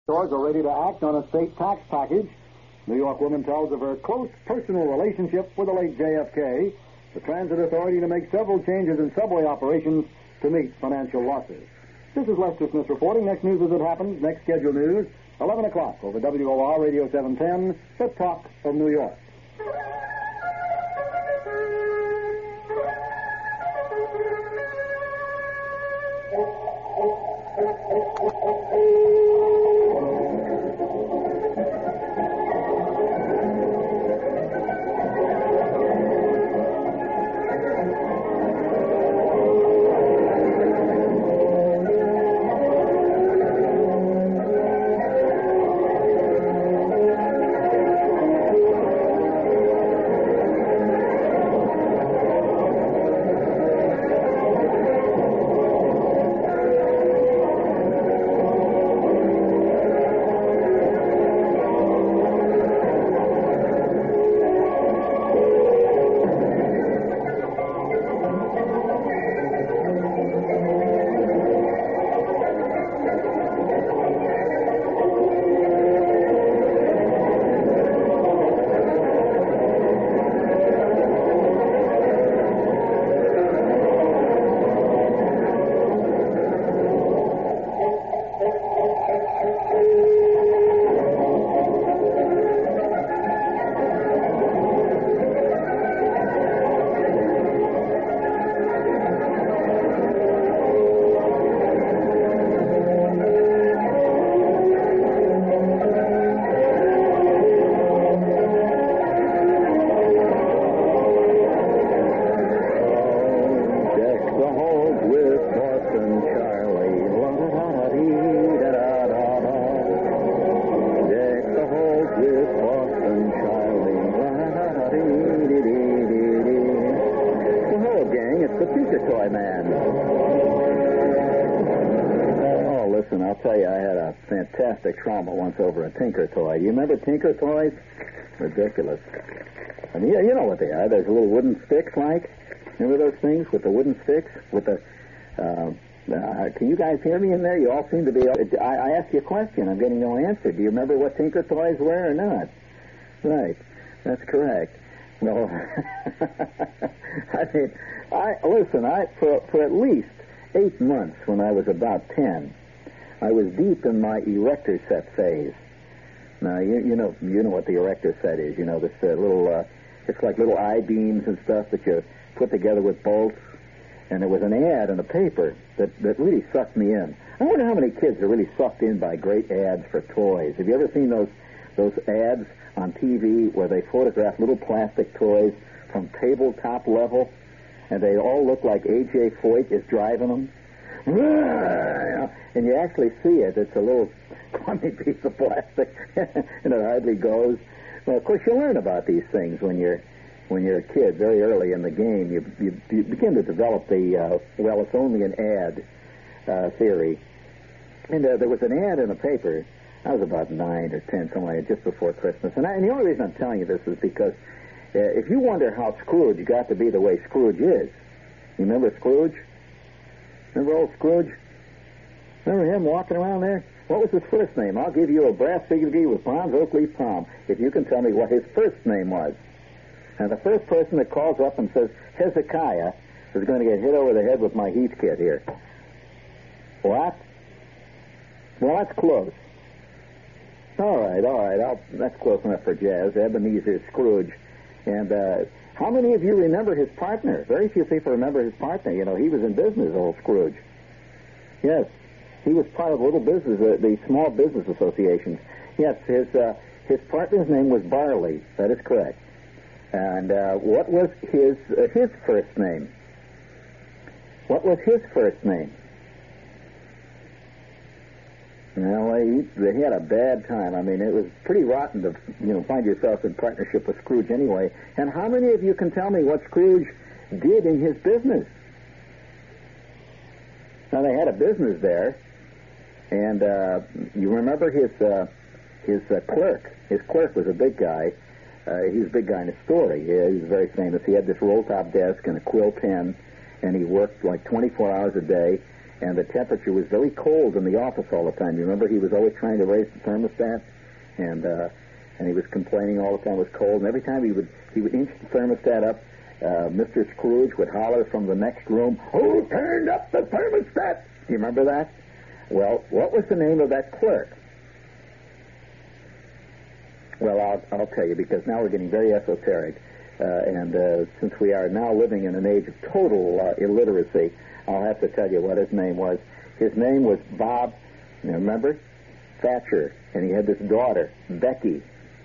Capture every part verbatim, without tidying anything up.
Stores are ready to act on a state tax package. New York woman tells of her close personal relationship with the late J F K. The Transit Authority to make several changes in subway operations to meet financial losses. This is Lester Smith reporting. Next news as it happens. Next scheduled news, eleven o'clock over W O R Radio seven ten, the Talk of New York. Fantastic trauma once over a Tinker toy. Do you remember Tinker toys? Ridiculous. I mean, yeah, you know what they are. There's little wooden sticks, like. Remember those things with the wooden sticks? With the. Uh, uh, can you guys hear me in there? You all seem to be. I, I asked you a question. I'm getting no answer. Do you remember what Tinker toys were or not? Right. That's correct. No. I mean, I listen. I for for at least eight months when I was about ten. I was deep in my erector set phase. Now, you, you know you know what the erector set is. You know, this uh, little, uh, it's like little I-beams and stuff that you put together with bolts. And there was an ad in the paper that, that really sucked me in. I wonder how many kids are really sucked in by great ads for toys. Have you ever seen those those ads on T V where they photograph little plastic toys from tabletop level, and they all look like A J Foyt is driving them? And you actually see it. It's a little crummy piece of plastic, and it hardly goes. Well, of course, you learn about these things when you're when you're a kid very early in the game. You you, you begin to develop the uh, well, it's only an ad uh, theory. And uh, there was an ad in the paper. I was about nine or ten, something like that, just before Christmas. And, I, and the only reason I'm telling you this is because uh, if you wonder how Scrooge got to be the way Scrooge is, you remember Scrooge? Remember old Scrooge? Remember him walking around there? What was his first name? I'll give you a brass figurine with bronze oak leaf palm if you can tell me what his first name was. And the first person that calls up and says, Hezekiah, is going to get hit over the head with my Heath kit here. What? Well, that's close. All right, all right. I'll, that's close enough for Jazz. Ebenezer Scrooge. And uh, how many of you remember his partner? Very few people remember his partner. You know, he was in business, old Scrooge. Yes, he was part of little business, uh, the small business associations. Yes, his uh, his partner's name was Barley. That is correct. And uh, what was his uh, his first name? What was his first name? Well, he, he had a bad time. I mean, it was pretty rotten to, you know, find yourself in partnership with Scrooge anyway. And how many of you can tell me what Scrooge did in his business? Now, they had a business there, and uh, you remember his uh, his uh, clerk. His clerk was a big guy. Uh, he was a big guy in the story. Yeah, he was very famous. He had this roll-top desk and a quill pen, and he worked like twenty-four hours a day. and the temperature was very cold in the office all the time. You remember he was always trying to raise the thermostat, and uh, and he was complaining all the time it was cold. And every time he would he would inch the thermostat up, uh, Mister Scrooge would holler from the next room, "Who turned up the thermostat?" Do you remember that? Well, what was the name of that clerk? Well, I'll, I'll tell you, because now we're getting very esoteric, uh, and uh, since we are now living in an age of total uh, illiteracy, I'll have to tell you what his name was. His name was Bob, you remember, Thatcher, and he had this daughter, Becky.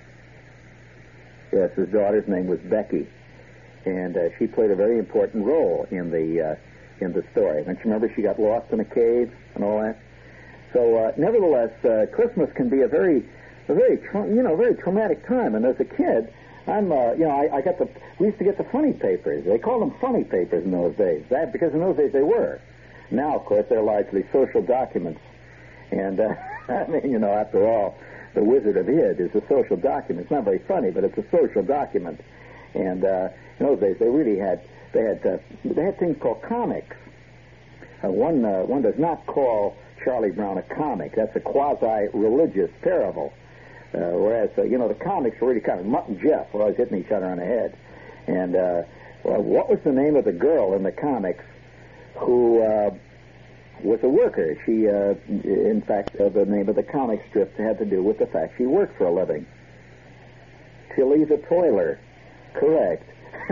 Yes, his daughter's name was Becky, and uh, she played a very important role in the uh, in the story. Don't you remember she got lost in a cave and all that? So, uh, nevertheless, uh, Christmas can be a very a very, tra- you know, very traumatic time. And as a kid, I'm, uh, you know, I, I got the, we used to get the funny papers. They called them funny papers in those days. That, because in those days they were. Now, of course, they're largely social documents. And, uh, I mean, you know, after all, the Wizard of Id is a social document. It's not very funny, but it's a social document. And, uh, in those days they really had, they had, uh, they had things called comics. Uh, one, uh, one does not call Charlie Brown a comic. That's a quasi-religious parable. Uh, whereas, uh, you know, the comics were really kind of Mutt and Jeff were always hitting each other on the head. And, uh, well, what was the name of the girl in the comics who uh, was a worker? She, uh, in fact, uh, the name of the comic strip had to do with the fact she worked for a living. Tilly the Toiler. Correct.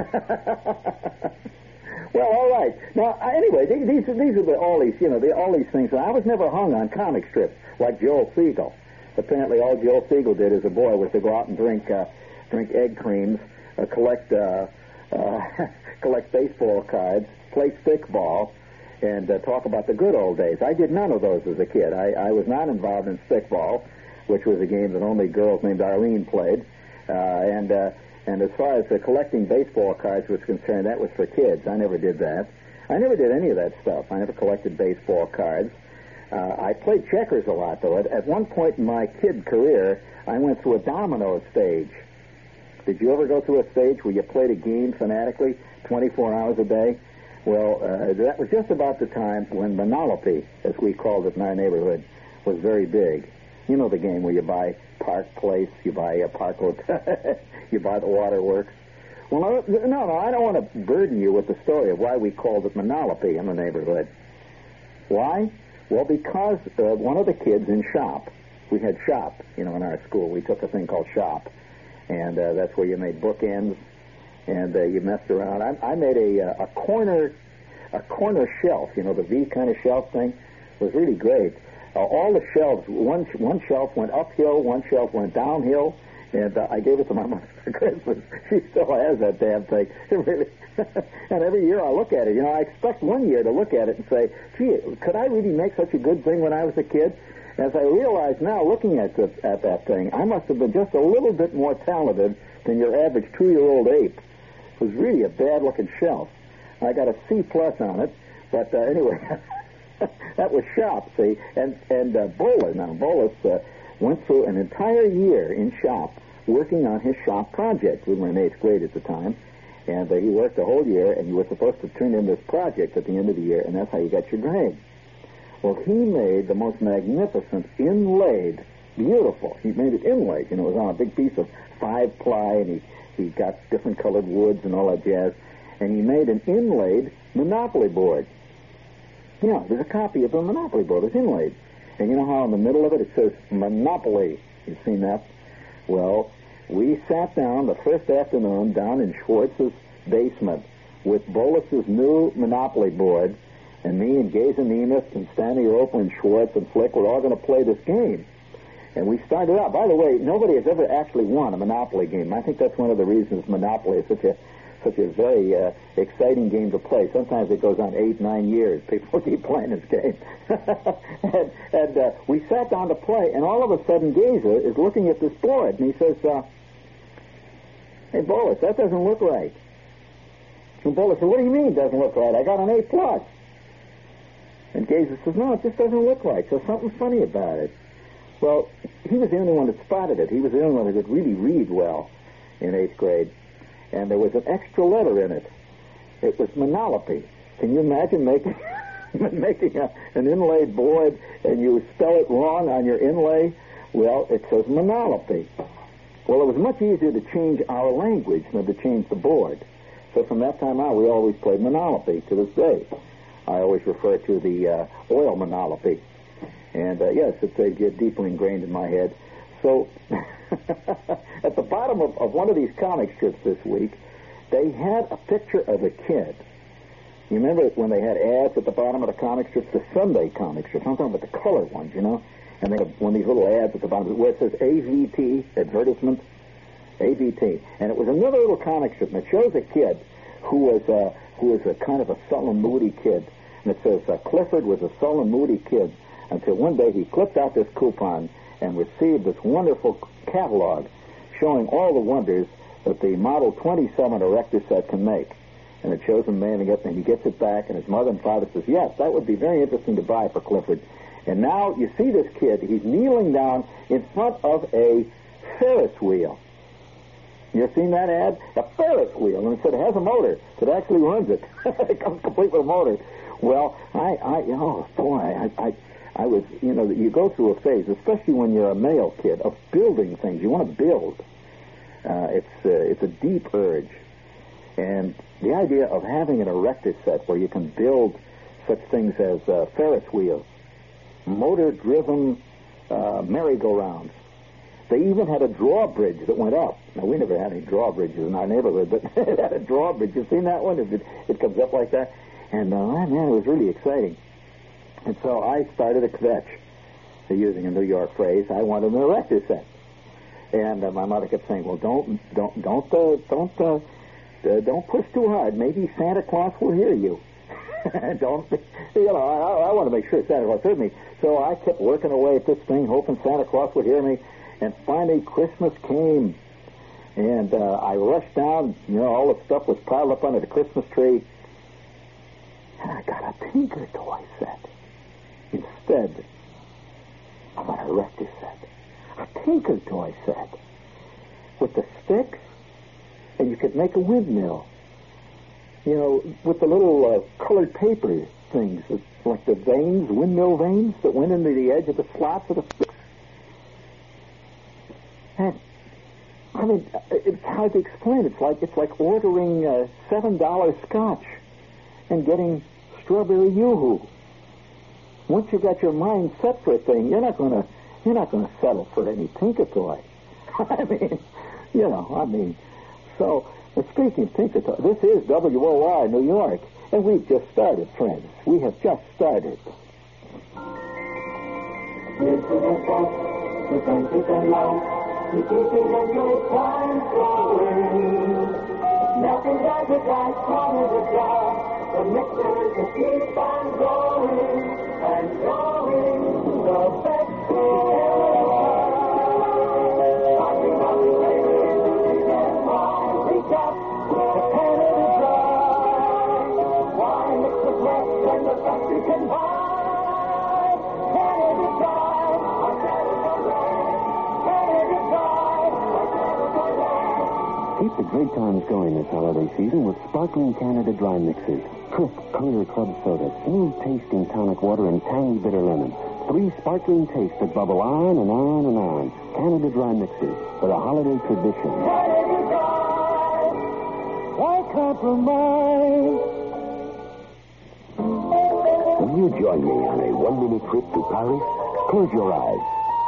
Well, all right. Now, anyway, these, these are the, all these, you know, the, all these things. I was never hung on comic strips like Joel Siegel. Apparently, all Joel Siegel did as a boy was to go out and drink uh, drink egg creams, uh, collect uh, uh, collect baseball cards, play stickball, and uh, talk about the good old days. I did none of those as a kid. I, I was not involved in stickball, which was a game that only girls named Arlene played. Uh, and uh, and as far as uh, collecting baseball cards was concerned, that was for kids. I never did that. I never did any of that stuff. I never collected baseball cards. Uh, I played checkers a lot, though. At, at one point in my kid career, I went through a domino stage. Did you ever go through a stage where you played a game fanatically, twenty-four hours a day? Well, uh, that was just about the time when Monopoly, as we called it in our neighborhood, was very big. You know the game where you buy Park Place, you buy a Park Hotel, you buy the Waterworks. Well, no, no, I don't want to burden you with the story of why we called it Monopoly in the neighborhood. Why? Well, because uh, one of the kids in shop, we had shop, you know, in our school. We took a thing called shop, and uh, that's where you made bookends, and uh, you messed around. I, I made a, a corner, a corner shelf, you know, the V kind of shelf thing. It was really great. Uh, all the shelves, one one shelf went uphill, one shelf went downhill, and uh, I gave it to my mother for Christmas. She still has that damn thing. It really. And every year I look at it. You know, I expect one year to look at it and say, gee, could I really make such a good thing when I was a kid? As I realize now, looking at, the, at that thing, I must have been just a little bit more talented than your average two-year-old ape. It was really a bad-looking shelf. I got a C plus on it, but uh, anyway, that was shop, see? And, and uh, Bolas, now, Bolas uh, went through an entire year in shop working on his shop project. We were in eighth grade at the time. And uh, he worked the whole year, and you were supposed to turn in this project at the end of the year, and that's how you got your grade. Well, he made the most magnificent inlaid, beautiful. He made it inlaid. You know, it was on a big piece of five-ply, and he, he got different colored woods and all that jazz. And he made an inlaid Monopoly board. Yeah, there's a copy of the Monopoly board. It's inlaid. And you know how in the middle of it it says Monopoly? You've seen that? Well, we sat down the first afternoon down in Schwartz's basement with Bolas's new Monopoly board, and me and Gaze and Nemeth and Stanley Roper and Schwartz and Flick were all going to play this game. And we started out. By the way, nobody has ever actually won a Monopoly game. I think that's one of the reasons Monopoly is such a such a very uh, exciting game to play. Sometimes it goes on eight, nine years. People keep playing this game. and and uh, we sat down to play, and all of a sudden Gazer is looking at this board, and he says, uh, hey, Bolas, that doesn't look right. And Bolas said, what do you mean it doesn't look right? I got an A plus. And Gazer says, no, it just doesn't look right. So something's funny about it. Well, he was the only one that spotted it. He was the only one that could really read well in eighth grade. And there was an extra letter in it. It was Monolopy. Can you imagine making making a, an inlaid board and you spell it wrong on your inlay, well, it says Monolopy. Well, it was much easier to change our language than to change the board. So from that time on, we always played Monolopy to this day. I always refer to the uh, oil Monolopy. And, uh, yes, it's uh, deeply ingrained in my head. So at the bottom of, of one of these comic strips this week, they had a picture of a kid. You remember when they had ads at the bottom of the comic strips, the Sunday comic strips? I'm talking about the colored ones, you know? And they have one of these little ads at the bottom where it says A V T, advertisement, A V T. And it was another little comic strip, and it shows a kid who was, uh, who was a kind of a sullen, moody kid. And it says, uh, Clifford was a sullen, moody kid until one day he clipped out this coupon and received this wonderful catalog showing all the wonders that the Model twenty-seven erector set can make. And it shows him manning it, and he gets it back, and his mother and father says, yes, that would be very interesting to buy for Clifford. And now you see this kid, he's kneeling down in front of a Ferris wheel. You ever seen that ad? A Ferris wheel, and it said it has a motor that actually runs it. It comes complete with a motor. Well, I, I, oh boy, I, I, I was, you know, you go through a phase, especially when you're a male kid, of building things. You want to build. Uh, it's, uh, it's a deep urge. And the idea of having an erector set where you can build such things as uh, Ferris wheels, motor-driven uh, merry-go-rounds. They even had a drawbridge that went up. Now, we never had any drawbridges in our neighborhood, but it had a drawbridge. You've seen that one? It, it comes up like that. And, uh, man, it was really exciting. And so I started a kvetch, using a New York phrase. I wanted an erector set. And uh, my mother kept saying, well, don't, don't, don't, uh, don't, uh, uh, don't push too hard. Maybe Santa Claus will hear you. Don't, you know, I, I want to make sure Santa Claus heard me. So I kept working away at this thing, hoping Santa Claus would hear me. And finally, Christmas came. And uh, I rushed down, you know, all the stuff was piled up under the Christmas tree. And I got a Tinker Toy set instead of an erector set. A Tinker Toy set with the sticks, and you could make a windmill. You know, with the little uh, colored paper things, like the vanes, windmill vanes that went into the edge of the slots of the sticks. And, I mean, it's hard to explain. It's like it's like ordering uh, seven dollar scotch and getting strawberry yoo-hoo. Once you got your mind set for a thing, you're not gonna you're not gonna settle for any Tinker Toy. I mean, you know, I mean, so. But speaking of Tinker Toy, this is W O R New York, and we've just started, friends. We have just started. This is a book, the friendship and love, the keeping the good times going. Nothing does it like fun as a job, the mixers that keep on going and going, the best thing. Talking about the flavors, and wine, reach up, the Canada Dry. Wine mix the best and the best you can buy. Canada Dry, our Canada Dry. Canada Dry, our Canada Dry. Keep the great times going this holiday season with sparkling Canada Dry mixes. Crisp, clear club soda, smooth tasting tonic water, and tangy bitter lemon. Three sparkling tastes that bubble on and on and on. Canada Dry mixes for a holiday tradition. Canada Dry, why compromise? Will you join me on a one-minute trip to Paris? Close your eyes.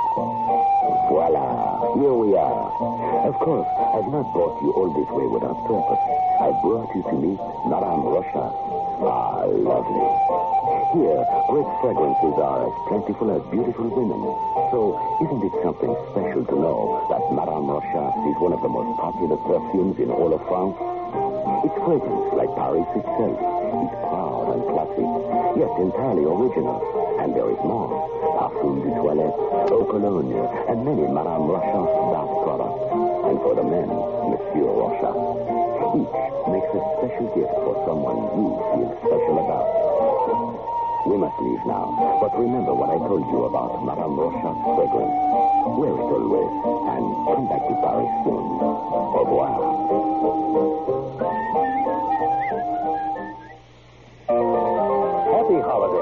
Voila, here we are. Of course, I've not brought you all this way without purpose. I brought you to meet Madame Rocha. Ah, lovely. Here, great fragrances are as plentiful as beautiful women. So, isn't it something special to know that Madame Rocha is one of the most popular perfumes in all of France? Its fragrance, like Paris itself, is proud and classic, yet entirely original. And there is more. Parfum de toilette, eau cologne, and many Madame Rocha bath products. And for the men, Monsieur Rocha. Each makes a special gift for someone you feel special about. We must leave now, but remember what I told you about Madame Rocha's fragrance. Wear it always, and come back to Paris soon. Au revoir. Happy holidays.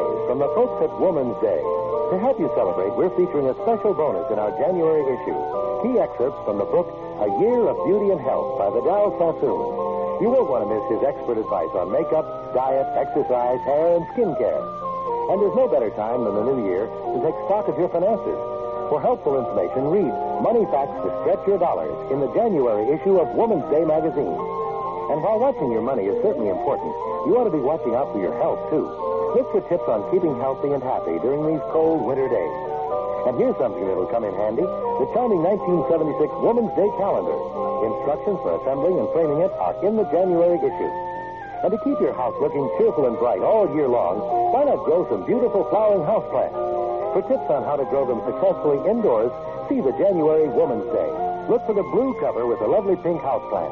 benefit Woman's Day. To help you celebrate, we're featuring a special bonus in our January issue. Key excerpts from the book, A Year of Beauty and Health by Vidal Sassoon. You won't want to miss his expert advice on makeup, diet, exercise, hair, and skincare. And there's no better time than the new year to take stock of your finances. For helpful information, read Money Facts to Stretch Your Dollars in the January issue of Woman's Day magazine. And while watching your money is certainly important, you ought to be watching out for your health, too. Look for tips on keeping healthy and happy during these cold winter days. And here's something that'll come in handy, the charming nineteen seventy-six Woman's Day calendar. Instructions for assembling and framing it are in the January issue. And to keep your house looking cheerful and bright all year long, why not grow some beautiful flowering houseplants? For tips on how to grow them successfully indoors, see the January Woman's Day. Look for the blue cover with the lovely pink houseplant.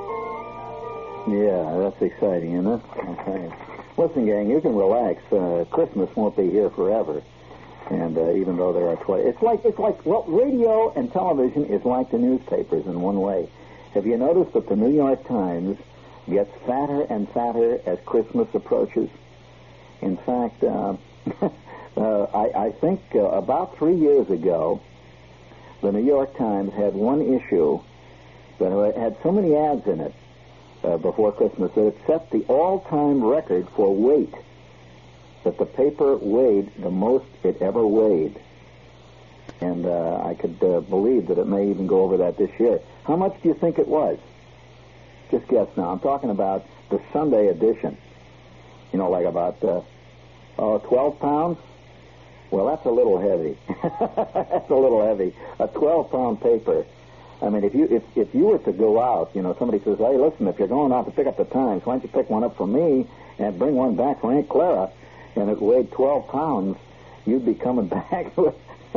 Yeah, that's exciting, isn't it? Okay. Listen, gang, you can relax. Uh, Christmas won't be here forever. And uh, even though there are twenty, it's like it's like well, radio and television is like the newspapers in one way. Have you noticed that the New York Times gets fatter and fatter as Christmas approaches? In fact, uh, uh, I, I think uh, about three years ago, the New York Times had one issue that had so many ads in it uh, before Christmas that it set the all-time record for weight. That the paper weighed the most it ever weighed. And uh, I could uh, believe that it may even go over that this year. How much do you think it was? Just guess now. I'm talking about the Sunday edition. You know, like about uh, oh, twelve pounds? Well, that's a little heavy. That's a little heavy. A twelve-pound paper. I mean, if you if, if you were to go out, you know, somebody says, hey, listen, if you're going out to pick up the Times, why don't you pick one up for me and bring one back for Aunt Clara? And it weighed twelve pounds, you'd be coming back with...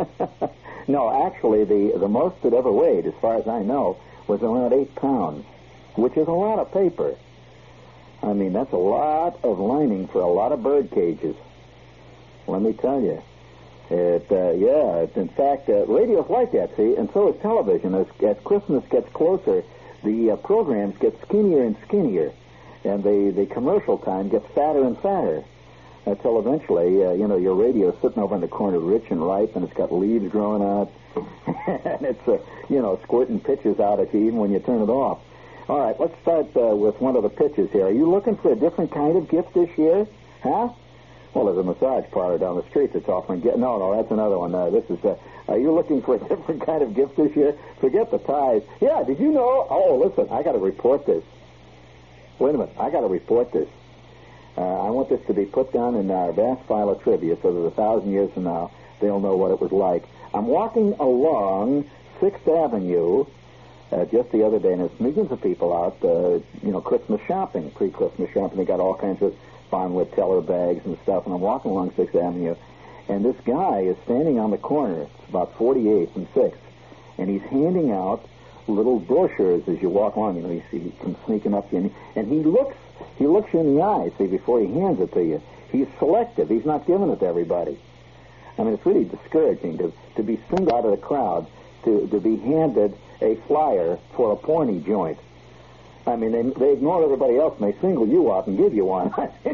No, actually, the, the most it ever weighed, as far as I know, was around eight pounds, which is a lot of paper. I mean, that's a lot of lining for a lot of bird cages. Let me tell you. It, uh, yeah, it, in fact, uh, radio's like that, see, and so is television. As, as Christmas gets closer, the uh, programs get skinnier and skinnier, and the, the commercial time gets fatter and fatter. Until eventually, uh, you know, your radio's sitting over in the corner rich and ripe, and it's got leaves growing out, and it's, uh, you know, squirting pitches out at you even when you turn it off. All right, let's start uh, with one of the pitches here. Are you looking for a different kind of gift this year? Huh? Well, there's a massage parlor down the street that's offering... Get- no, no, that's another one. Uh, this is... Uh, are you looking for a different kind of gift this year? Forget the ties. Yeah, did you know... Oh, listen, I got to report this. Wait a minute, I got to report this. Uh, I want this to be put down in our vast file of trivia so that a thousand years from now, they'll know what it was like. I'm walking along sixth Avenue uh, just the other day, and there's millions of people out, uh, you know, Christmas shopping, pre-Christmas shopping. They got all kinds of Bonwit teller bags and stuff, and I'm walking along sixth Avenue, and this guy is standing on the corner. It's about forty-eighth and sixth, and he's handing out little brochures as you walk along. You know, you see him sneaking up to you, and he looks... He looks you in the eye, see, before he hands it to you. He's selective. He's not giving it to everybody. I mean, it's really discouraging to, to be singled out of the crowd to, to be handed a flyer for a porny joint. I mean, they, they ignore everybody else, and they single you out and give you one.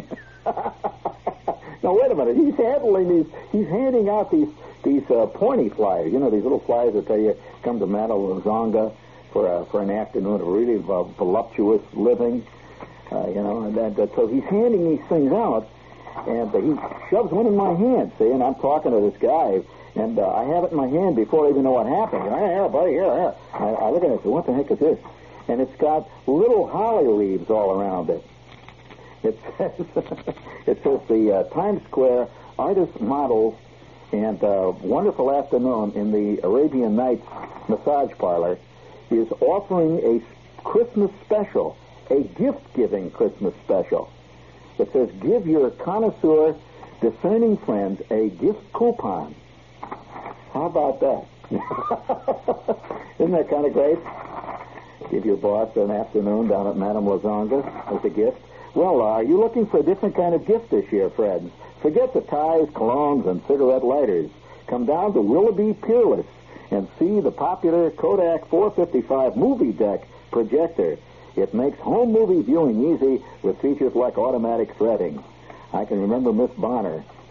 Now, wait a minute. He's handling these, he's handing out these, these uh, porny flyers. You know, these little flyers that tell you, come to Madame Lozanga for, a, for an afternoon of really uh, voluptuous living. Uh, you know, and that, that, so he's handing these things out, and uh, he shoves one in my hand, see, and I'm talking to this guy, and uh, I have it in my hand before I even know what happened. And I, here, buddy, here, here. I, I look at it and say, what the heck is this? And it's got little holly leaves all around it. It says, it says the uh, Times Square Artist Models and uh, Wonderful Afternoon in the Arabian Nights Massage Parlor is offering a Christmas special. A gift-giving Christmas special. It says, give your connoisseur, discerning friends a gift coupon. How about that? Isn't that kind of great? Give your boss an afternoon down at Madame Lozanga as a gift. Well, uh, are you looking for a different kind of gift this year, friends? Forget the ties, colognes, and cigarette lighters. Come down to Willoughby Peerless and see the popular Kodak four fifty-five movie deck projector. It makes home movie viewing easy with features like automatic threading. I can remember Miss Bonner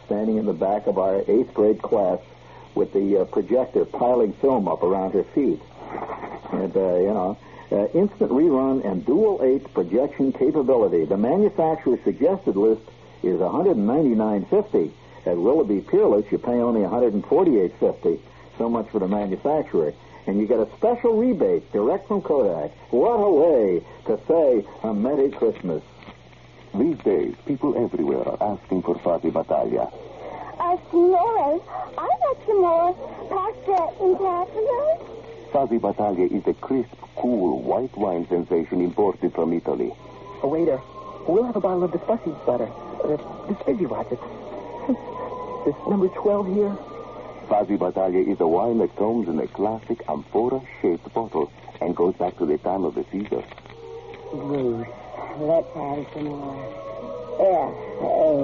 standing in the back of our eighth grade class with the uh, projector piling film up around her feet. And, uh, you know, uh, instant rerun and dual eight projection capability. The manufacturer's suggested list is one hundred ninety-nine fifty. At Willoughby Peerless, you pay only one hundred forty-eight fifty. So much for the manufacturer. And you get a special rebate direct from Kodak. What a way to say a Merry Christmas. These days, people everywhere are asking for Fasi Battaglia. Uh, signore, I'd like some more pasta in Caprese. Fasi Battaglia is a crisp, cool, white wine sensation imported from Italy. Oh, waiter, we'll have a bottle of the fussy butter. Uh, the Fizzy Rocket. This number twelve here. Fasi Battaglia is a wine that comes in a classic amphora-shaped bottle and goes back to the time of the Caesars. Bruce, let's have some more. F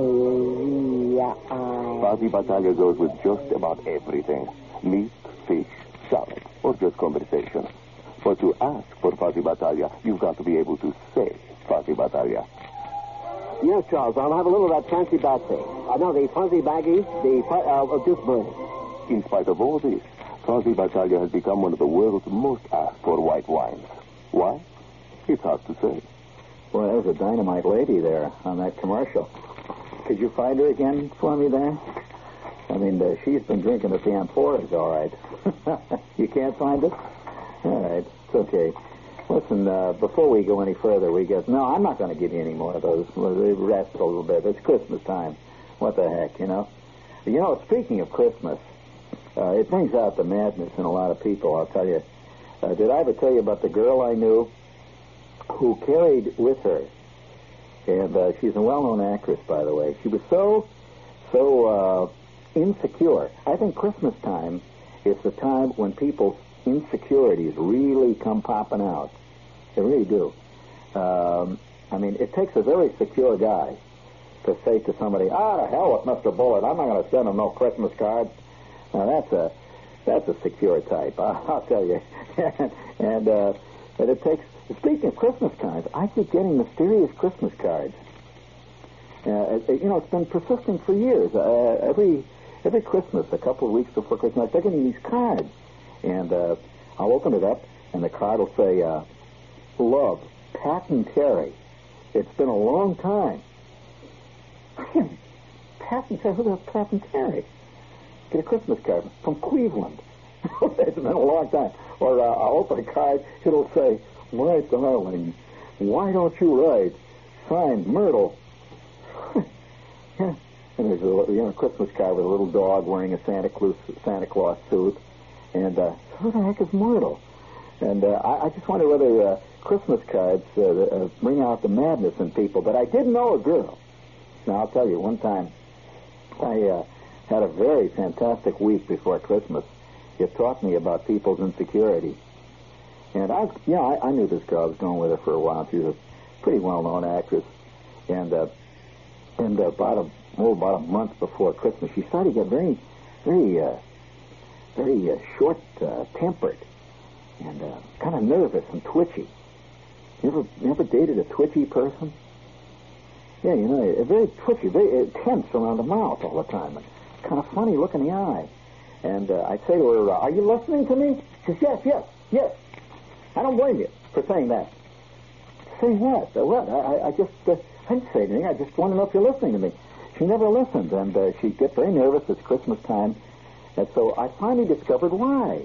A V I. Fasi Battaglia goes with just about everything. Meat, fish, salad, or just conversation. But to ask for Fasi Battaglia, you've got to be able to say Fasi Battaglia. Yes, Charles, I'll have a little of that fancy batsy. Uh, no, the fuzzy baggy, the uh, just burning. In spite of all this, Fasi Battaglia has become one of the world's most asked for white wines. Why? It's hard to say. Boy, that was a dynamite lady there on that commercial. Could you find her again for me there? I mean, uh, she's been drinking at the amphoras, all right. You can't find it? All right, it's okay. Listen, uh, before we go any further, we get... No, I'm not going to give you any more of those. We'll rest a little bit. It's Christmas time. What the heck, you know? You know, speaking of Christmas, uh, it brings out the madness in a lot of people, I'll tell you. Uh, did I ever tell you about the girl I knew who carried with her, and uh, she's a well-known actress, by the way. She was so, so uh, insecure. I think Christmas time is the time when people's insecurities really come popping out. They really do. Um, I mean, it takes a very secure guy to say to somebody, ah, to hell with Mister Bullard. I'm not going to send him no Christmas card. Now, that's a that's a secure type, I'll tell you. and uh, and it takes... Speaking of Christmas cards, I keep getting mysterious Christmas cards. Uh, you know, it's been persisting for years. Uh, every every Christmas, a couple of weeks before Christmas, they're getting these cards. And uh, I'll open it up, and the card will say, uh, Love, Pat and Terry. It's been a long time. Pat and Terry? Who the hell's Pat and Terry? Get a Christmas card from Cleveland. It's been a long time. Or uh, I'll open a card, it'll say, My darling, why don't you write? Signed, Myrtle. Yeah. And there's a you know, Christmas card with a little dog wearing a Santa Claus, Santa Claus suit. And uh, who the heck is Myrtle? And uh, I, I just wonder whether uh, Christmas cards uh, uh, bring out the madness in people. But I did know a girl. Now, I'll tell you, one time I uh, had a very fantastic week before Christmas. It taught me about people's insecurity. And I, yeah, I, I knew this girl. I was going with her for a while. She was a pretty well-known actress. And uh, and uh, about a oh, about a month before Christmas, she started to get very, very, uh, very uh, short-tempered uh, and uh, kind of nervous and twitchy. You ever, you ever dated a twitchy person? Yeah, you know, very twitchy, very uh, tense around the mouth all the time, and kind of funny look in the eye. And uh, I'd say to her, "Are you listening to me?" She says, "Yes, yes, yes." I don't blame you for saying that. Saying what? Uh, what? I, I just, uh, I didn't say anything. I just want to know if you're listening to me. She never listened, and uh, she'd get very nervous. It's Christmas time. And so I finally discovered why.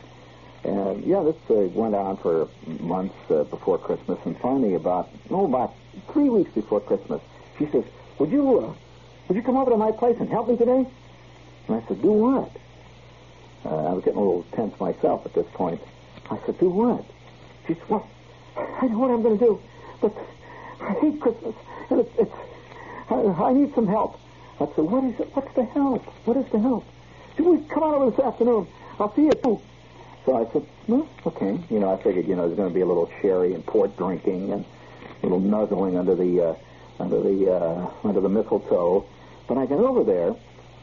And, yeah, this uh, went on for months uh, before Christmas, and finally about, oh, about three weeks before Christmas, she says, would you, uh, would you come over to my place and help me today? And I said, do what? Uh, I was getting a little tense myself at this point. I said, do what? She said, well, I know what I'm going to do, but I hate Christmas, and it's, it's I, I need some help. I said, what is it? What's the help? What is the help? She said, come on over this afternoon. I'll see you too. So I said, well, okay. You know, I figured, you know, there's going to be a little sherry and port drinking and a little nuzzling under the, uh, under the, uh, under the mistletoe. But I got over there,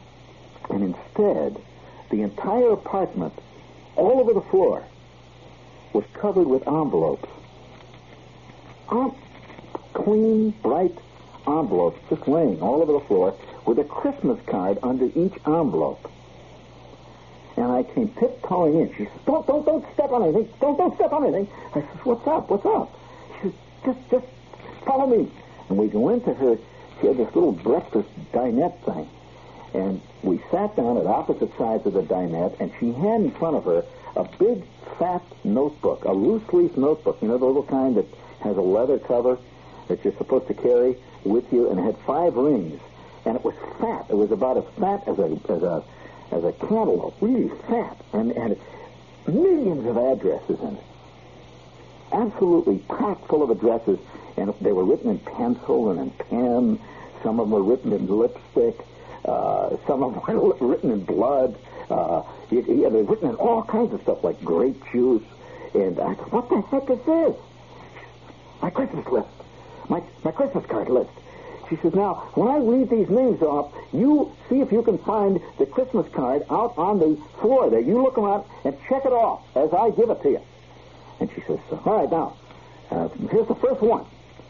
and instead, the entire apartment, all over the floor, was covered with envelopes. Um, clean, bright envelopes just laying all over the floor with a Christmas card under each envelope. And I came tiptoeing in. She says, don't, don't, don't step on anything. Don't, don't step on anything. I says, what's up? What's up? She says, just, just follow me. And we go into her, she had this little breakfast dinette thing. And we sat down at opposite sides of the dinette, and she had in front of her a big, fat notebook, a loose-leaf notebook. You know, the little kind that has a leather cover that you're supposed to carry with you, and it had five rings. And it was fat. It was about as fat as a as a as a cantaloupe, really fat, and had millions of addresses in it. Absolutely packed full of addresses, and they were written in pencil and in pen. Some of them were written in lipstick. Uh, some of them were written in blood. Uh, yeah, they were written in all kinds of stuff like grape juice. And I said, what the heck is this? My Christmas list. My, my Christmas card list. She says, now, when I read these names off, you see if you can find the Christmas card out on the floor there. You look around and check it off as I give it to you. And she says, all right, now, uh, here's the first one.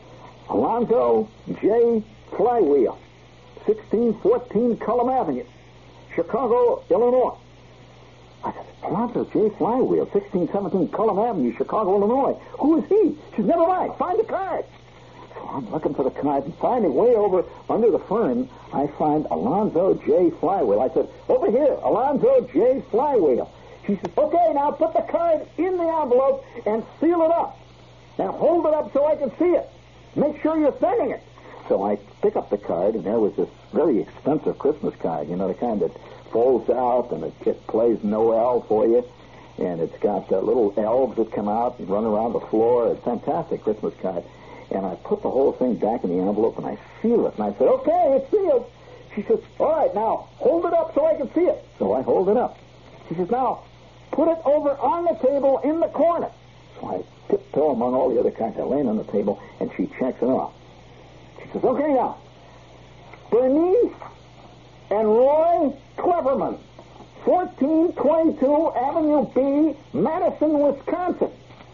Alonzo J. Flywheel, sixteen fourteen Cullum Avenue, Chicago, Illinois. I said, Alonzo J. Flywheel, sixteen seventeen Cullum Avenue, Chicago, Illinois. Who is he? She says, never mind. Find the card. So I'm looking for the card, and finding way over under the fern, I find Alonzo J. Flywheel. I said, over here, Alonzo J. Flywheel. She says, okay, now put the card in the envelope and seal it up. And hold it up so I can see it. Make sure you're sending it. So I pick up the card, and there was this very expensive Christmas card, you know, the kind that folds out, and it, it plays Noel for you. And it's got uh, little elves that come out and run around the floor. It's a fantastic Christmas card. And I put the whole thing back in the envelope, and I seal it. And I said, okay, it's sealed. She says, all right, now, hold it up so I can see it. So I hold it up. She says, now, put it over on the table in the corner. So I tiptoe among all the other cards. I lay on the table, and she checks it off. She says, okay, now, Bernice and Roy Cleverman, fourteen twenty-two Avenue B, Madison, Wisconsin.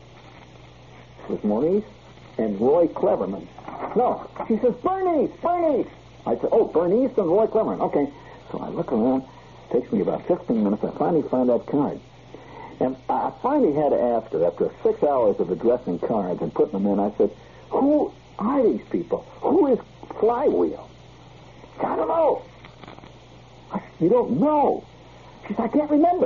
This was Maurice and Roy Cleverman. No, she says, Bernice, Bernice. I said, oh, Bernice and Roy Cleverman. Okay. So I look around. It takes me about fifteen minutes. I finally find that card. And I finally had to ask her, after six hours of addressing cards and putting them in, I said, who are these people? Who is Flywheel? She said, I don't know. I said, you don't know? She said, I can't remember.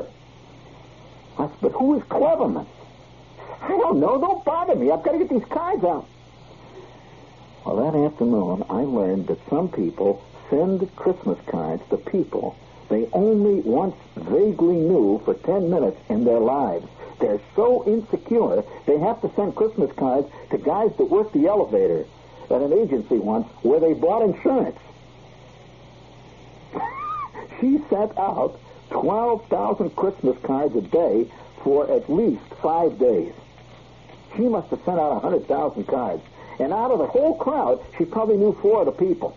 I said, but who is Cleverman? I don't know. Don't bother me. I've got to get these cards out. Well, that afternoon, I learned that some people send Christmas cards to people they only once vaguely knew for ten minutes in their lives. They're so insecure, they have to send Christmas cards to guys that work the elevator at an agency once where they bought insurance. She sent out twelve thousand Christmas cards a day for at least five days. She must have sent out one hundred thousand cards. And out of the whole crowd, she probably knew four of the people.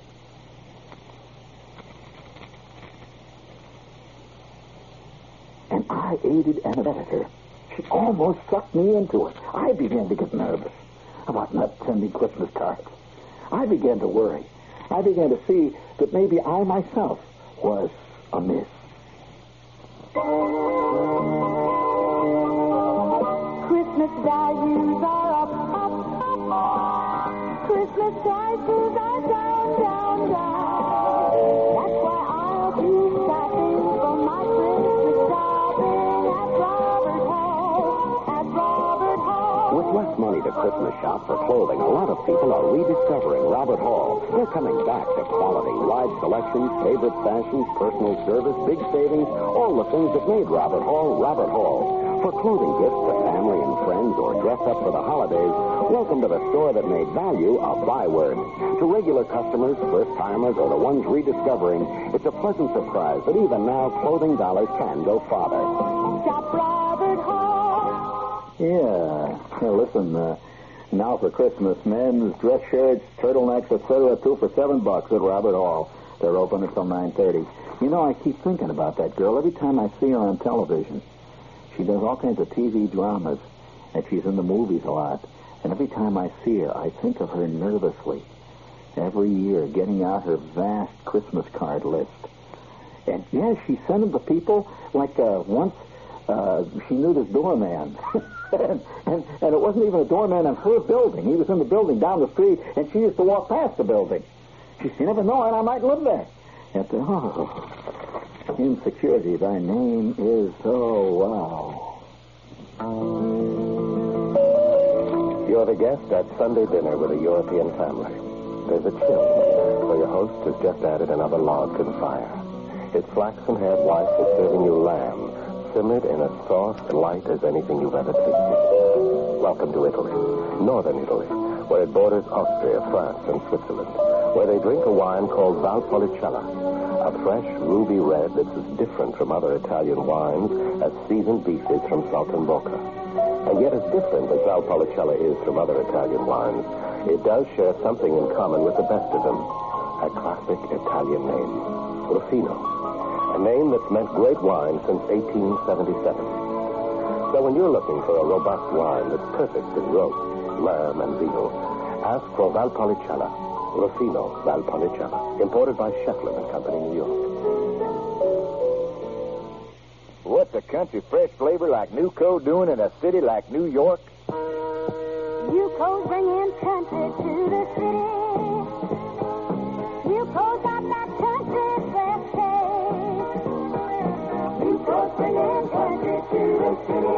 And I aided and abetted her. She almost sucked me into it. I began to get nervous about not sending Christmas cards. I began to worry. I began to see that maybe I myself was amiss. Christmas values are up, up, up. Christmas prices are down, down, down. That's why I'll be shopping for my Christmas shopping at Robert Hall, at Robert Hall. With less money to Christmas shop for clothing, a lot of people are rediscovering Robert Hall. They're coming back to quality, wide selections, favorite fashions, personal service, big savings, all the things that made Robert Hall Robert Hall. For clothing gifts to family and friends or dress up for the holidays, welcome to the store that made value a byword. To regular customers, first-timers, or the ones rediscovering, it's a pleasant surprise that even now clothing dollars can go farther. Shop Robert Hall. Yeah. Well, listen, uh, now for Christmas, men's dress shirts, turtlenecks, et cetera, two for seven bucks at Robert Hall. They're open until nine thirty. You know, I keep thinking about that girl every time I see her on television. She does all kinds of T V dramas, and she's in the movies a lot. And every time I see her, I think of her nervously. every year, getting out her vast Christmas card list. And, yes, she sent them to people like uh, once uh, she knew this doorman. and, and, and it wasn't even a doorman in her building. He was in the building down the street, and she used to walk past the building. She said, you never know, and I might live there. And, oh, insecurity, thy name is, oh, wow. You're the guest at Sunday dinner with a European family. There's a chill, for your host has just added another log to the fire. His flaxen-haired wife is serving you lamb, simmered in as soft, light as anything you've ever tasted. Welcome to Italy, northern Italy, where it borders Austria, France, and Switzerland, where they drink a wine called Valpolicella, a fresh ruby red that's as different from other Italian wines as seasoned beef is from Saltimbocca. And yet as different as Valpolicella is from other Italian wines, it does share something in common with the best of them, a classic Italian name, Rufino, a name that's meant great wine since eighteen seventy-seven. So when you're looking for a robust wine that's perfect in roast, lamb, and veal, ask for Valpolicella, Rufino Valpolicella, imported by Shefflin and Company, New York. What's a country fresh flavor like Nuco doing in a city like New York? Nuco's bringing country to the city. Nuco's got that country fresh taste. Nuco's bringing country to the city.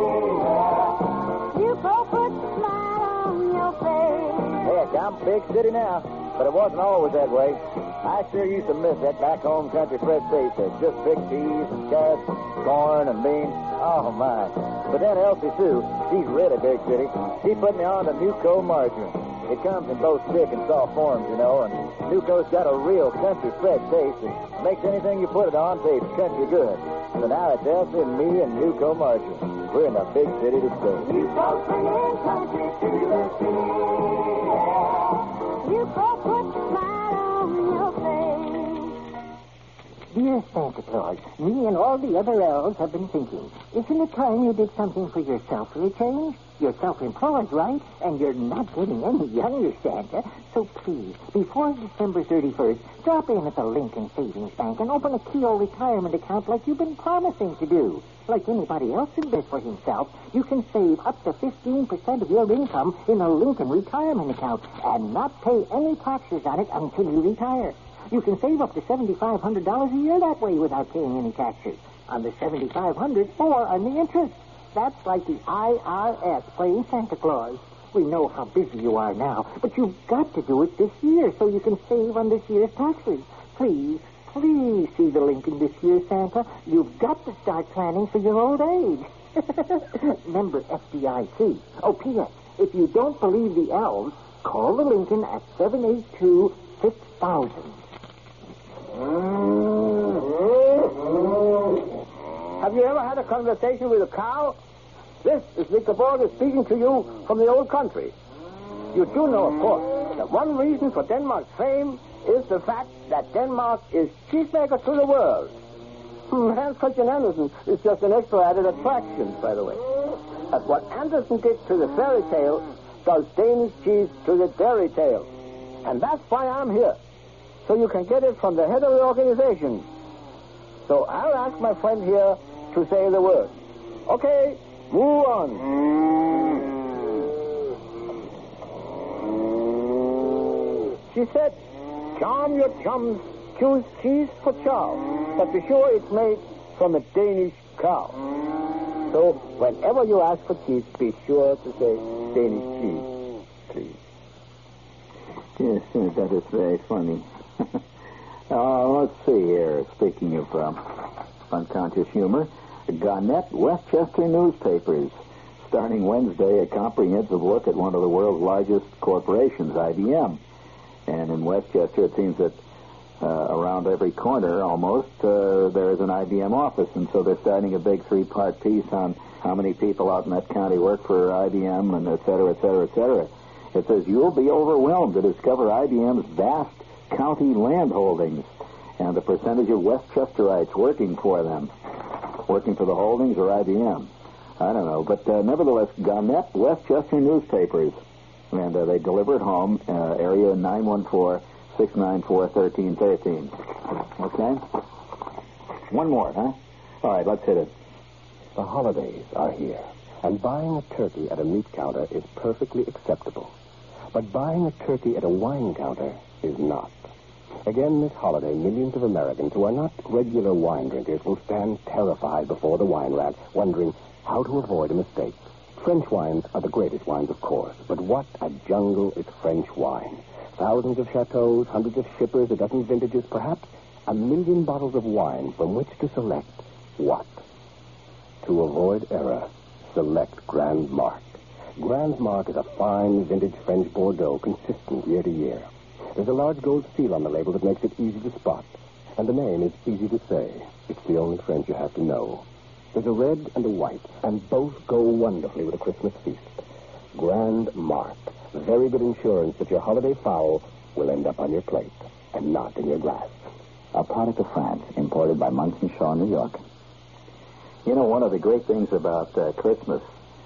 Nuco puts a smile on your face. Heck, I'm a big city now, but it wasn't always that way. I sure used to miss that back-home country fresh taste of just big peas and carrots, corn and beans. Oh, my. But then Elsie Sue, she's really big city. She put me on to Nuco margarine. It comes in both thick and soft forms, you know, and Nuco's got a real country fresh taste that makes anything you put it on taste country good. So now it's Elsie and me and Nuco margarine. We're in a big city to stay. Nuco's bringing country to the city. Nuco puts a smile on your face. Dear Santa Claus, me and all the other elves have been thinking, isn't it time you did something for yourself for a change? You're self-employed, right? And you're not getting any younger, Santa. So please, before December thirty-first, drop in at the Lincoln Savings Bank and open a Keogh retirement account like you've been promising to do. Like anybody else in this for himself, you can save up to fifteen percent of your income in a Lincoln retirement account and not pay any taxes on it until you retire. You can save up to seven thousand five hundred dollars a year that way without paying any taxes. On the seven thousand five hundred dollars or on the interest. That's like the I R S playing Santa Claus. We know how busy you are now, but you've got to do it this year so you can save on this year's taxes. Please, please see the Lincoln this year, Santa. You've got to start planning for your old age. Remember F D I C. Oh, P S If you don't believe the elves, call the Lincoln at seven eight two, six thousand. Have you ever had a conversation with a cow? This is Victor Borges speaking to you from the old country. You do know, of course, that one reason for Denmark's fame is the fact that Denmark is cheesemaker to the world. Hans Christian Andersen is just an extra added attraction, by the way. As what Andersen did to the fairy tale does Danish cheese to the dairy tale. And that's why I'm here. So you can get it from the head of the organization. So I'll ask my friend here to say the word. Okay, move on. She said, charm your chums, choose cheese for Charles, but be sure it's made from a Danish cow. So whenever you ask for cheese, be sure to say Danish cheese, please. Yes, yes, that is very funny. uh, let's see here. Speaking of um, unconscious humor, Gannett Westchester newspapers. Starting Wednesday, a comprehensive look at one of the world's largest corporations, I B M. And in Westchester, it seems that uh, around every corner, almost, uh, there is an I B M office. And so they're starting a big three-part piece on how many people out in that county work for I B M, and et cetera, et cetera, et cetera. It says, you'll be overwhelmed to discover I B M's vast county land holdings and the percentage of Westchesterites working for them. Working for the holdings or I B M? I don't know. But uh, nevertheless, Gannett Westchester newspapers. And uh, they deliver it home, uh, area nine one four, six nine four, one three one three. Okay? One more, huh? All right, let's hit it. The holidays are here, and buying a turkey at a meat counter is perfectly acceptable. But buying a turkey at a wine counter is not. Again, this holiday, millions of Americans who are not regular wine drinkers will stand terrified before the wine rack, wondering how to avoid a mistake. French wines are the greatest wines, of course, but what a jungle is French wine. Thousands of chateaus, hundreds of shippers, a dozen vintages, perhaps a million bottles of wine from which to select what? To avoid error, select Grand Marque. Grand Marque is a fine vintage French Bordeaux, consistent year to year. There's a large gold seal on the label that makes it easy to spot. And the name is easy to say. It's the only French you have to know. There's a red and a white, and both go wonderfully with a Christmas feast. Grand Marque. Very good insurance that your holiday fowl will end up on your plate and not in your glass. A product of France, imported by Munson Shaw, New York. You know, one of the great things about uh, Christmas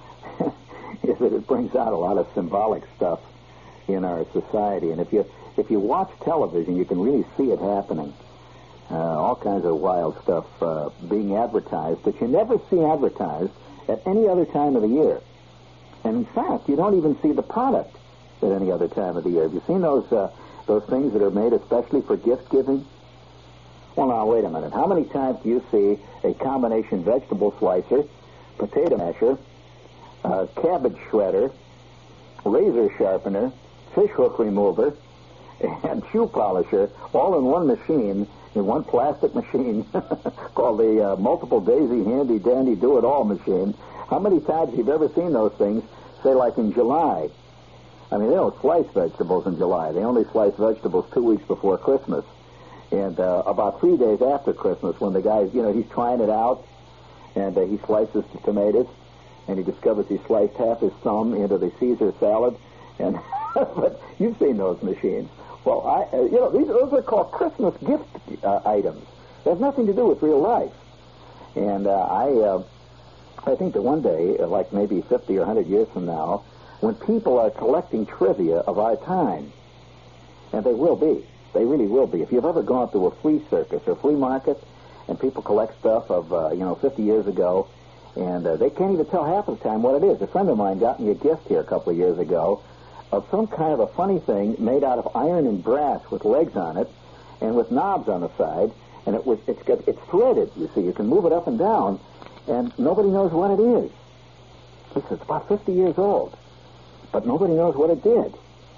is that it brings out a lot of symbolic stuff in our society. And if you if you watch television, you can really see it happening. Uh, all kinds of wild stuff uh, being advertised that you never see advertised at any other time of the year. And in fact, you don't even see the product at any other time of the year. Have you seen those uh, those things that are made especially for gift giving? Well, now, wait a minute. How many times do you see a combination vegetable slicer, potato masher, uh, cabbage shredder, razor sharpener, fish hook remover, and shoe polisher all in one machine, in one plastic machine called the uh, Multiple Daisy Handy Dandy Do-It-All machine? How many times have you ever seen those things, say, like in July? I mean, they don't slice vegetables in July. They only slice vegetables two weeks before Christmas. And uh, about three days after Christmas, when the guy's, you know, he's trying it out, and uh, he slices the tomatoes, and he discovers he sliced half his thumb into the Caesar salad. And but you've seen those machines. Well, I, uh, you know, these those are called Christmas gift uh, items. They have nothing to do with real life. And uh, I, uh, I think that one day, uh, like maybe fifty or one hundred years from now, when people are collecting trivia of our time, and they will be, they really will be. If you've ever gone to a flea circus or flea market, and people collect stuff of, uh, you know, fifty years ago, and uh, they can't even tell half of the time what it is. A friend of mine got me a gift here a couple of years ago of some kind of a funny thing made out of iron and brass with legs on it and with knobs on the side, and it was it's got, it's threaded. You see, you can move it up and down, and nobody knows what it is. Listen, it's about fifty years old, but nobody knows what it did.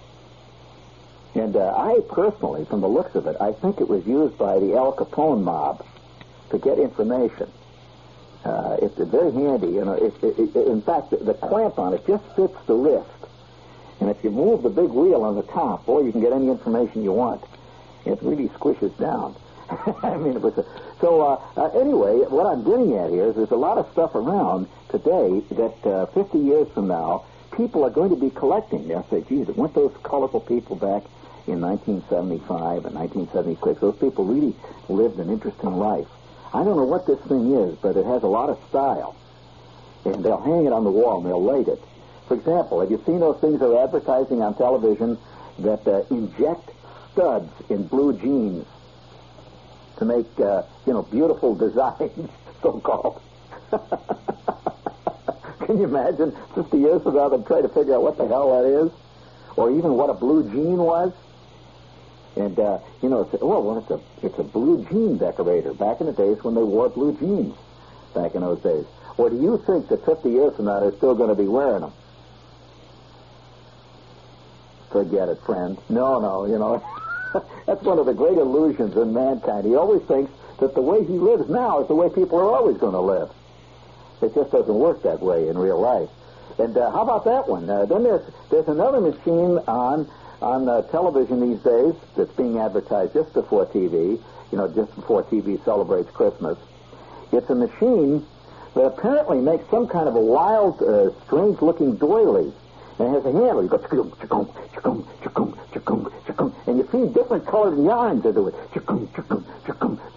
And uh, I personally, from the looks of it, I think it was used by the Al Capone mob to get information. Uh, it's very handy, you know. It, it, it, in fact, the, the clamp on it just fits the wrist. And if you move the big wheel on the top, boy, you can get any information you want. It really squishes down. I mean, it was a, so. Uh, uh, anyway, what I'm getting at here is there's a lot of stuff around today that uh, fifty years from now, people are going to be collecting. They'll say, "Geez, weren't those colorful people back in nineteen seventy-five and nineteen seventy-six? Those people really lived an interesting life." I don't know what this thing is, but it has a lot of style. And they'll hang it on the wall and they'll light it. For example, have you seen those things they're advertising on television that uh, inject studs in blue jeans to make, uh, you know, beautiful designs, so-called? Can you imagine fifty years from now they'll try to figure out what the hell that is? Or even what a blue jean was? And, uh, you know, it's, oh, well, it's a, it's a blue jean decorator back in the days when they wore blue jeans back in those days. Or do you think that fifty years from now they're still going to be wearing them? Forget it, friend. No, no, you know, that's one of the great illusions in mankind. He always thinks that the way he lives now is the way people are always going to live. It just doesn't work that way in real life. And uh, how about that one? Uh, then there's there's another machine on on uh, television these days that's being advertised just before T V, you know, just before T V celebrates Christmas. It's a machine that apparently makes some kind of a wild, uh, strange-looking doily. And it has a handle. You go, chickum, chickum, chickum, chickum, chickum, chickum, and you feed different colored yarns into it. Chickum, chickum, chickum, chickum,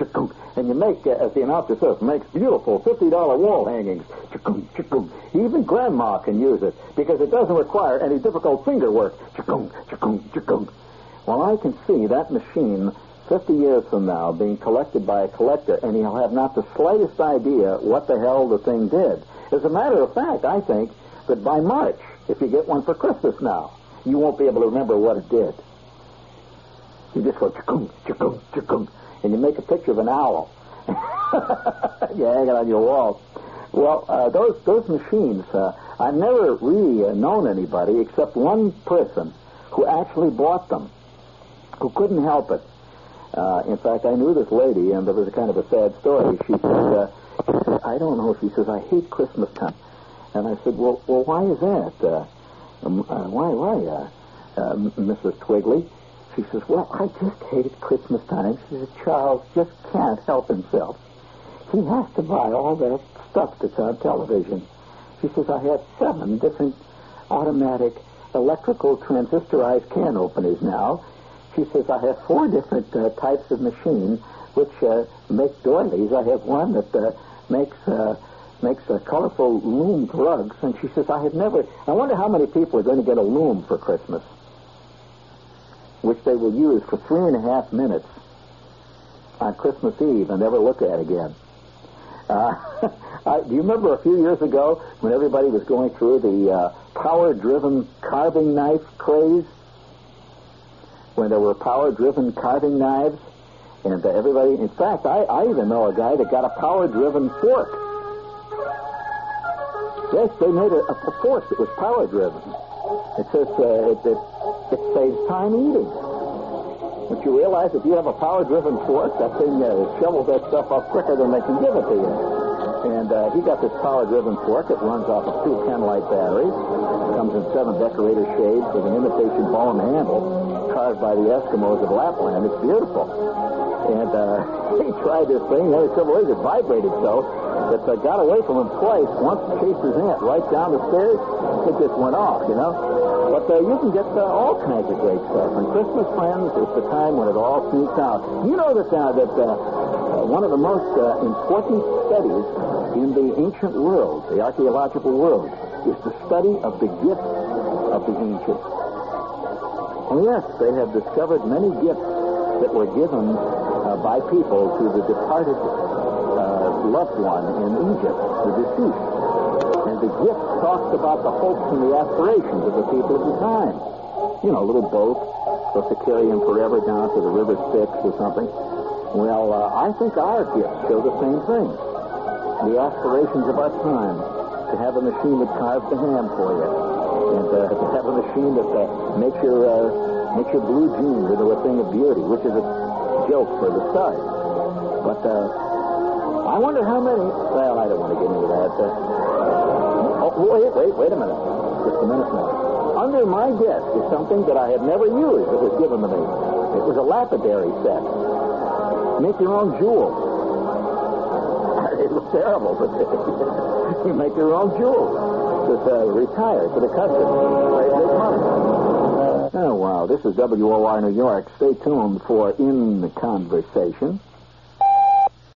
chickum, and you make, uh, as the announcer says, makes beautiful fifty dollar wall hangings. Chickum, chickum. Even Grandma can use it because it doesn't require any difficult finger work. Chickum, chickum, chickum. Well, I can see that machine fifty years from now being collected by a collector, and he'll have not the slightest idea what the hell the thing did. As a matter of fact, I think that by March, if you get one for Christmas now, you won't be able to remember what it did. You just go chickum, chickum, chickum, and you make a picture of an owl. You hang it on your wall. Well, uh, those those machines, uh, I've never really uh, known anybody except one person who actually bought them, who couldn't help it. Uh, in fact, I knew this lady, and there was a kind of a sad story. She said, uh, she said, I don't know. She says, I hate Christmas time. And I said, well, well, why is that? Uh, um, uh, why, why, uh, uh, Missus Twigley? She says, well, I just hate Christmas time. She says, Charles just can't help himself. He has to buy all that stuff that's on television. She says, I have seven different automatic electrical transistorized can openers now. She says, I have four different uh, types of machine which uh, make doilies. I have one that uh, makes uh, makes uh, colorful loomed rugs. And she says, I have never... I wonder how many people are going to get a loom for Christmas, which they will use for three and a half minutes on Christmas Eve and never look at again. Uh, I, do you remember a few years ago when everybody was going through the uh, power-driven carving knife craze? When there were power-driven carving knives? And uh, everybody... In fact, I, I even know a guy that got a power-driven fork. Yes, they made a, a fork that was power-driven. It says uh, it, it, it saves time eating. But you realize if you have a power-driven fork, that thing uh, shovels that stuff up quicker than they can give it to you. And uh, he got this power-driven fork. It runs off of two Ken-Light batteries. It comes in seven decorator shades with an imitation bone handle carved by the Eskimos of Lapland. It's beautiful. And uh, he tried this thing. Every several days it vibrated so that uh, got away from him twice. Once chased his aunt right down the stairs. It just went off, you know. But uh, you can get uh, all kinds of great stuff. And Christmas, friends, is the time when it all sneaks out. You know that, uh, that uh, uh, one of the most uh, important studies in the ancient world, the archaeological world, is the study of the gifts of the ancients. Oh, yes, they have discovered many gifts that were given uh, by people to the departed uh, loved one in Egypt, the deceased. And the gift talks about the hopes and the aspirations of the people of the time. You know, a little boat supposed to carry him forever down to the river Styx or something. Well, uh, I think our gifts show the same thing. The aspirations of our time. To have a machine that carves the ham for you. And uh, to have a machine that uh, makes your uh, makes your blue jeans into a thing of beauty, which is a joke for the start. But uh, I wonder how many... Well, I don't want to get into that. Uh, oh, wait, wait, wait a minute. Just a minute now. Under my desk is something that I have never used that was given to me. It was a lapidary set. Make your own jewels. It looks terrible, but you make your own jewels. Just uh, retire to the country. Save big money. Oh, wow. This is W O R New York. Stay tuned for In the Conversation.